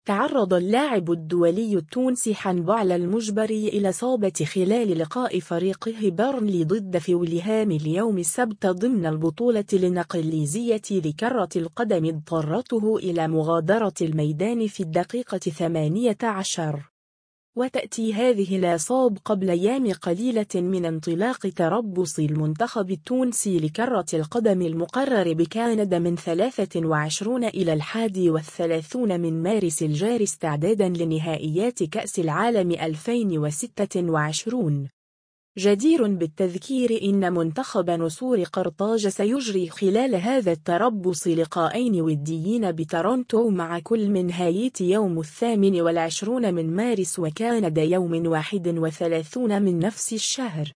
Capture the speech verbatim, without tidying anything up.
تعرض اللاعب الدولي التونسي حنبعل المجبري إلى إصابة خلال لقاء فريقه بيرنلي ضد فولهام اليوم السبت ضمن البطولة الإنجليزية لكرة القدم، اضطرته إلى مغادرة الميدان في الدقيقة ثمانية عشر. وتأتي هذه الإصابة قبل أيام قليلة من انطلاق تربص المنتخب التونسي لكرة القدم المقرر بكندا من ثلاثة وعشرين إلى الحادي والثلاثين من مارس الجاري استعدادا لنهائيات كأس العالم ألفين وستة وعشرين. جدير بالتذكير إن منتخب نسور قرطاج سيجري خلال هذا التربص لقاءين وديين بتورونتو مع كل من هايتي يوم الثامن والعشرون من مارس وكندا يوم واحد وثلاثين من نفس الشهر.